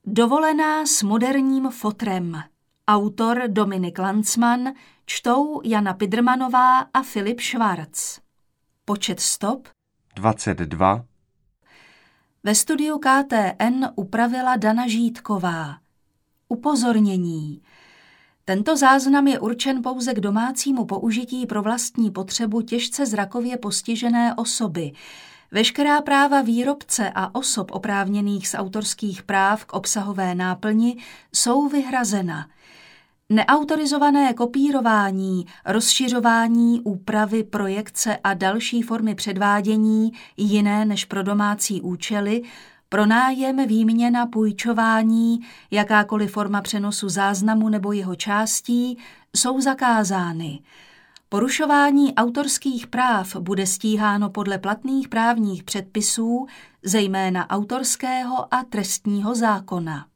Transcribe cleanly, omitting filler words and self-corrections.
Dovolená s moderním fotrem. Autor Dominik Lanzmann, čtou Jana Pidrmanová a Filip Švarc. Počet stop 22. Ve studiu KTN upravila Dana Žítková. Upozornění. Tento záznam je určen pouze k domácímu použití pro vlastní potřebu těžce zrakově postižené osoby. Veškerá práva výrobce a osob oprávněných z autorských práv k obsahové náplni jsou vyhrazena. Neautorizované kopírování, rozšiřování, úpravy, projekce a další formy předvádění jiné než pro domácí účely, pronájem, výměna, půjčování, jakákoliv forma přenosu záznamu nebo jeho částí jsou zakázány. Porušování autorských práv bude stíháno podle platných právních předpisů, zejména autorského a trestního zákona.